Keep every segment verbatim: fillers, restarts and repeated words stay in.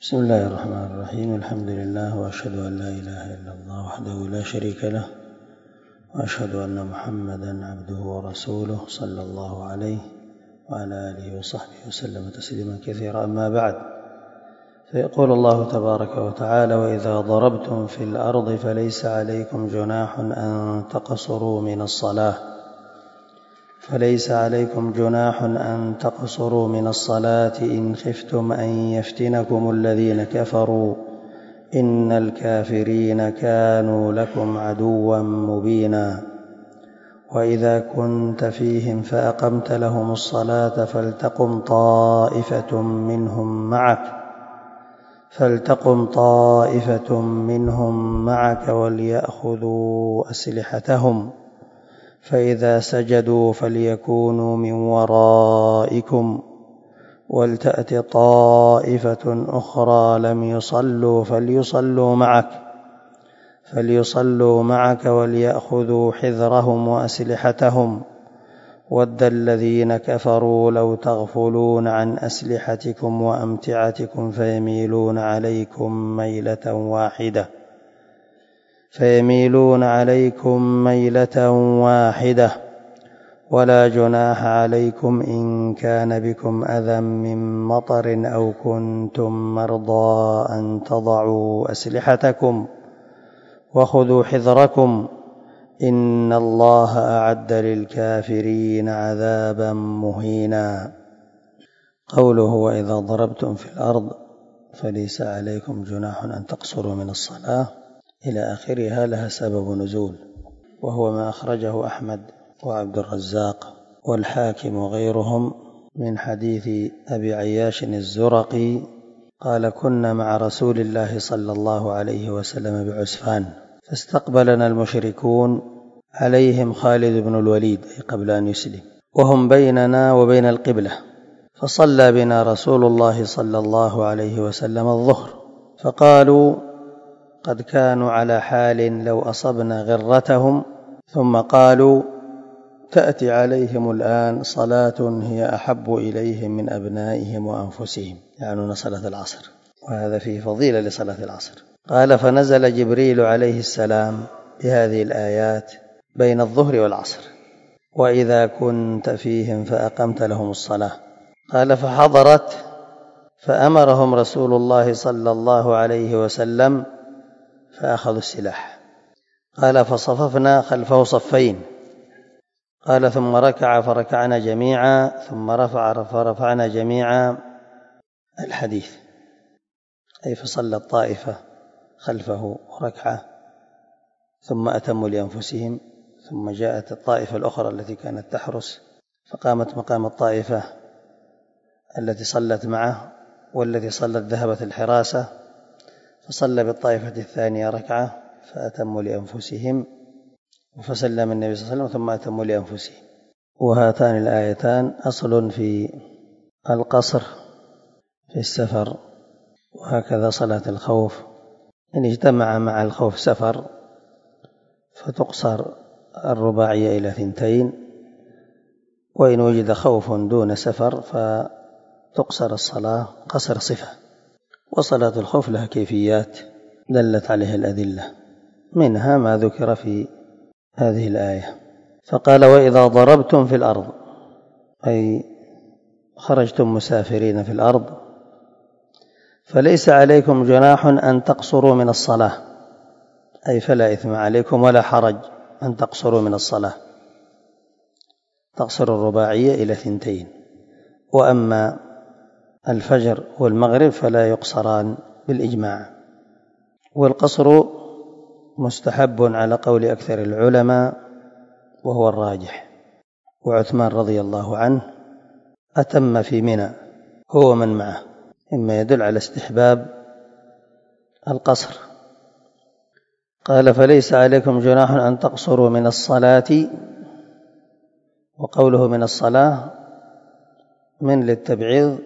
بسم الله الرحمن الرحيم. الحمد لله، وأشهد أن لا إله إلا الله وحده لا شريك له، وأشهد أن محمدا عبده ورسوله صلى الله عليه وعلى آله وصحبه وسلم تسليما كثيرا. أما بعد، فيقول الله تبارك وتعالى: وإذا ضربتم في الأرض فليس عليكم جناح أن تقصروا من الصلاة فليس عليكم جناح أن تقصروا من الصلاة إن خفتم أن يفتنكم الذين كفروا إن الكافرين كانوا لكم عدوا مبينا. وإذا كنت فيهم فأقمت لهم الصلاة فلتقم طائفة منهم معك فلتقم طائفة منهم معك وليأخذوا أسلحتهم، فإذا سجدوا فليكونوا من ورائكم ولتأت طائفة أخرى لم يصلوا فليصلوا معك فليصلوا معك وليأخذوا حذرهم وأسلحتهم. ود الذين كفروا لو تغفلون عن أسلحتكم وأمتعتكم فيميلون عليكم ميلة واحدة فيميلون عليكم ميلة واحدة ولا جناح عليكم إن كان بكم أذى من مطر أو كنتم مرضى أن تضعوا أسلحتكم وخذوا حذركم إن الله أعد للكافرين عذابا مهينا. قوله: وإذا ضربتم في الأرض فليس عليكم جناح أن تقصروا من الصلاة إلى آخرها لها سبب نزول، وهو ما أخرجه أحمد وعبد الرزاق والحاكم وغيرهم من حديث أبي عياش الزرقي قال: كنا مع رسول الله صلى الله عليه وسلم بعسفان، فاستقبلنا المشركون عليهم خالد بن الوليد أي قبل أن يسلم، وهم بيننا وبين القبلة، فصلى بنا رسول الله صلى الله عليه وسلم الظهر، فقالوا: قد كانوا على حال لو أصبنا غرتهم، ثم قالوا: تأتي عليهم الآن صلاة هي أحب إليهم من أبنائهم وأنفسهم، يعني صلاة العصر، وهذا فيه فضيلة لصلاة العصر. قال: فنزل جبريل عليه السلام بهذه الآيات بين الظهر والعصر: وإذا كنت فيهم فأقمت لهم الصلاة. قال: فحضرت فأمرهم رسول الله صلى الله عليه وسلم فأخذوا السلاح. قال: فصففنا خلفه صفين. قال: ثم ركع فركعنا جميعا، ثم رفع فرفعنا جميعا. الحديث أي فصلى الطائفة خلفه ركعة ثم أتموا لأنفسهم، ثم جاءت الطائفة الأخرى التي كانت تحرس فقامت مقام الطائفة التي صلت معه، والتي صلت ذهبت الحراسة، فصلى بالطائفة الثانية ركعة فأتموا لأنفسهم، فسلم النبي صلى الله عليه وسلم ثم أتموا لأنفسهم. وهاتان الآيتان أصل في القصر في السفر، وهكذا صلاة الخوف إن اجتمع مع الخوف سفر فتقصر الرباعية إلى ثنتين، وإن وجد خوف دون سفر فتقصر الصلاة قصر صفة. وصلاة الخوف لها كيفيات دلت عليها الأدلة، منها ما ذكر في هذه الآية. فقال: وإذا ضربتم في الأرض أي خرجتم مسافرين في الأرض فليس عليكم جناح أن تقصروا من الصلاة، أي فلا إثم عليكم ولا حرج أن تقصروا من الصلاة، تقصر الرباعية إلى ثنتين. وأما الفجر والمغرب فلا يقصران بالإجماع. والقصر مستحب على قول أكثر العلماء وهو الراجح. وعثمان رضي الله عنه أتم في منى هو من معه، مما يدل على استحباب القصر. قال: فليس عليكم جناح أن تقصروا من الصلاة. وقوله من الصلاة من للتبعيض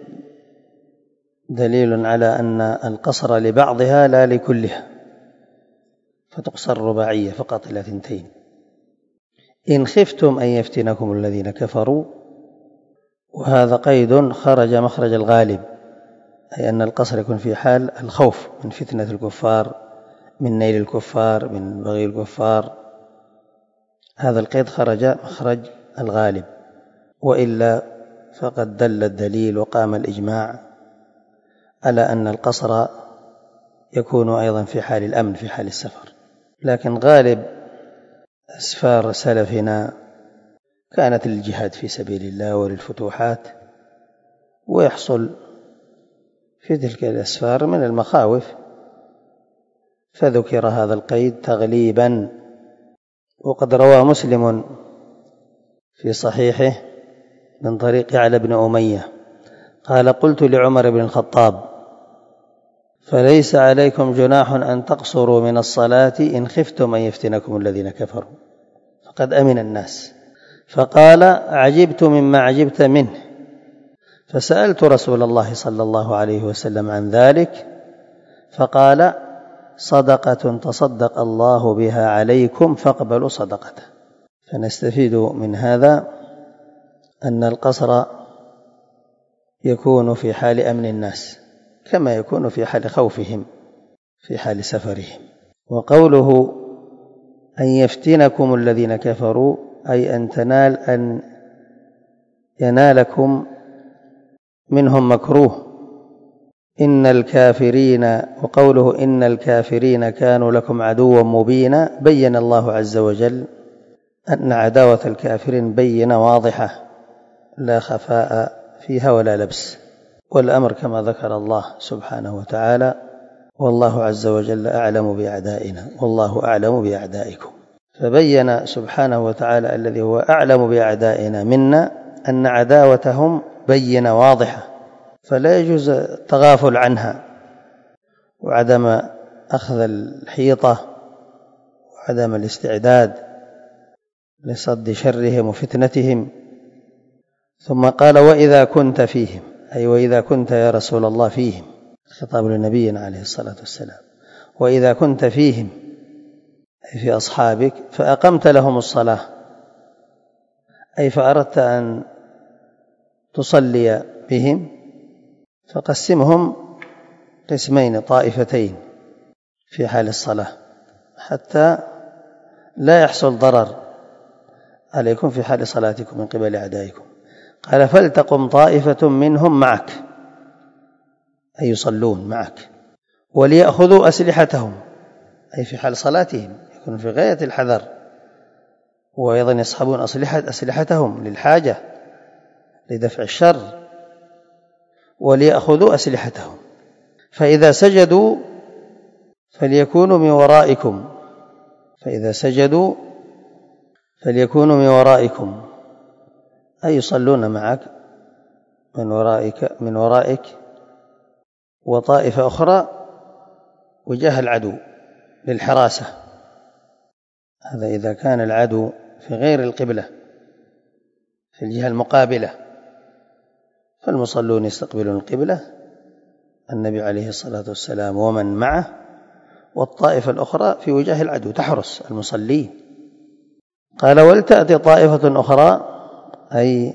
دليل على أن القصر لبعضها لا لكلها، فتقصر الرباعية فقط إلى ثنتين. إن خفتم أن يفتنكم الذين كفروا، وهذا قيد خرج مخرج الغالب، أي أن القصر يكون في حال الخوف من فتنة الكفار، من نيل الكفار، من بغي الكفار. هذا القيد خرج مخرج الغالب، وإلا فقد دل الدليل وقام الإجماع على أن القصر يكون أيضا في حال الأمن، في حال السفر. لكن غالب أسفار سلفنا كانت للجهاد في سبيل الله وللفتوحات، ويحصل في تلك الأسفار من المخاوف، فذكر هذا القيد تغليبا. وقد روى مسلم في صحيحه من طريق يعلى بن أمية قال: قلت لعمر بن الخطاب: فليس عليكم جناح أن تقصروا من الصلاة إن خفتم أن يفتنكم الذين كفروا فقد أمن الناس. فقال: عجبت مما عجبت منه، فسألت رسول الله صلى الله عليه وسلم عن ذلك فقال: صدقة تصدق الله بها عليكم فاقبلوا صدقته. فنستفيد من هذا أن القصر يكون في حال أمن الناس كما يكون في حال خوفهم، في حال سفرهم. وقوله أن يفتنكم الذين كفروا أي أن تنال أن ينالكم منهم مكروه. إن الكافرين، وقوله إن الكافرين كانوا لكم عدوا مبينا، بين الله عز وجل أن عداوة الكافرين بينة واضحة لا خفاء فيها ولا لبس، والأمر كما ذكر الله سبحانه وتعالى: والله عز وجل أعلم بأعدائنا والله أعلم بأعدائكم. فبين سبحانه وتعالى الذي هو أعلم بأعدائنا منا أن عداوتهم بينة واضحة، فلا يجوز التغافل عنها وعدم أخذ الحيطة وعدم الاستعداد لصد شرهم وفتنتهم. ثم قال: وإذا كنت فيهم، أي وإذا كنت يا رسول الله فيهم، خطاب لنبينا عليه الصلاة والسلام، وإذا كنت فيهم أي في أصحابك فأقمت لهم الصلاة، أي فأردت أن تصلي بهم، فقسمهم قسمين طائفتين في حال الصلاة حتى لا يحصل ضرر عليكم في حال صلاتكم من قبل أعدائكم. قال: فلتقم طائفة منهم معك، أي يصلون معك، وليأخذوا أسلحتهم، أي في حال صلاتهم يكون في غاية الحذر، وأيضا يصحبون أسلحة أسلحتهم للحاجة لدفع الشر، وليأخذوا أسلحتهم. فإذا سجدوا فليكونوا من ورائكم، فإذا سجدوا فليكونوا من ورائكم، أي يصلون معك من ورائك من ورائك وطائفة أخرى وجاه العدو للحراسة. هذا إذا كان العدو في غير القبلة، في الجهة المقابلة، فالمصلون يستقبلون القبلة، النبي عليه الصلاة والسلام ومن معه، والطائفة الأخرى في وجاه العدو تحرس المصلين. قال: ولتأتي طائفة أخرى، أي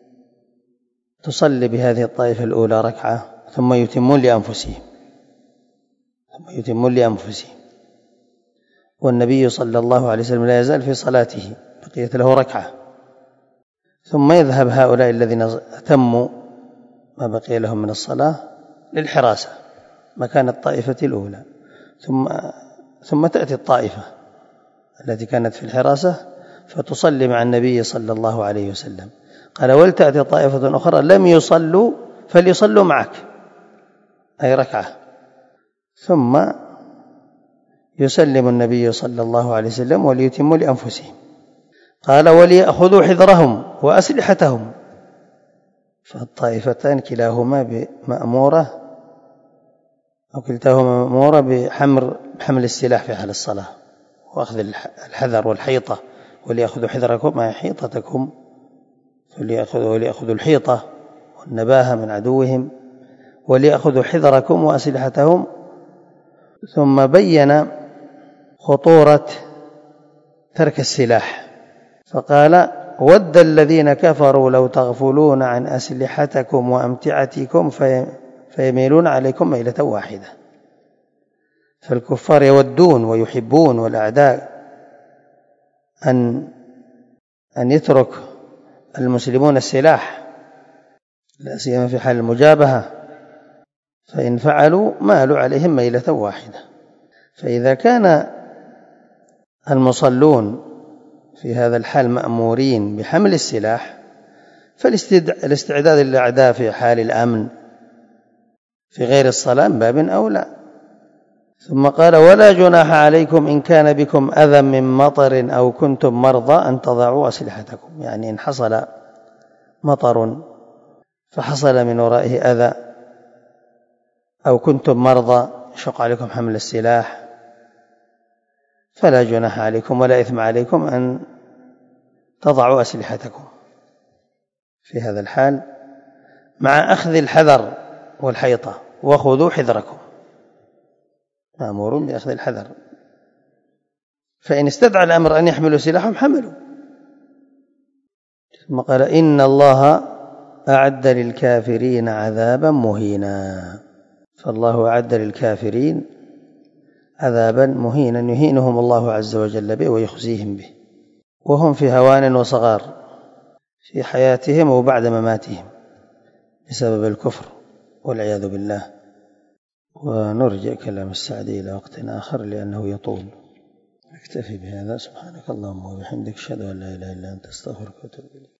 تصلي بهذه الطائفة الأولى ركعة ثم يتمون لأنفسهم ثم يتمون لأنفسهم والنبي صلى الله عليه وسلم لا يزال في صلاته، بقيت له ركعة، ثم يذهب هؤلاء الذين أتموا ما بقي لهم من الصلاة للحراسة مكان الطائفة الأولى، ثم ثم تأتي الطائفة التي كانت في الحراسة فتصلي مع النبي صلى الله عليه وسلم. قال: ولتأتي طائفة أخرى لم يصلوا فليصلوا معك، أي ركعة، ثم يسلم النبي صلى الله عليه وسلم وليتموا لأنفسهم. قال: وليأخذوا حذرهم وأسلحتهم. فالطائفتان كلاهما مأمورة أو كلتاهما مأمورة بحمل بحمل السلاح في حال الصلاة وأخذ الحذر والحيطة. وليأخذوا حذركم أي حيطتكم، وليأخذوا وليأخذوا الحيطة والنباهة من عدوهم، وليأخذوا حذركم وأسلحتهم. ثم بين خطورة ترك السلاح فقال: ود الذين كفروا لو تغفلون عن أسلحتكم وأمتعتكم فيميلون عليكم ميلة واحدة. فالكفار يودون ويحبون والأعداء أن أن يترك المسلمون السلاح، لا سيما في حال المجابهة، فإن فعلوا مالوا عليهم ميلة واحدة. فإذا كان المصلون في هذا الحال مأمورين بحمل السلاح، فالاستعداد للأعداء في حال الأمن في غير الصلاة باب أولى. ثم قال: ولا جناح عليكم إن كان بكم أذى من مطر أو كنتم مرضى أن تضعوا أسلحتكم. يعني إن حصل مطر فحصل من ورائه أذى أو كنتم مرضى يشق عليكم حمل السلاح، فلا جناح عليكم ولا إثم عليكم أن تضعوا أسلحتكم في هذا الحال، مع أخذ الحذر والحيطة. وخذوا حذركم، مأمورون بأخذ الحذر. فإن استدعى الأمر أن يحملوا سلاحهم حملوا. ثم قال: إن الله أعد للكافرين عذابا مهينا. فالله أعد للكافرين عذابا مهينا يهينهم الله عز وجل به ويخزيهم به، وهم في هوان وصغار في حياتهم وبعد مماتهم بسبب الكفر والعياذ بالله. ونرجع كلام السعدي إلى وقت آخر لأنه يطول. نكتفي بهذا. سبحانك اللهم وبحمدك، أشهد أن لا إله إلا أنت، أستغفرك وأتوب إليك.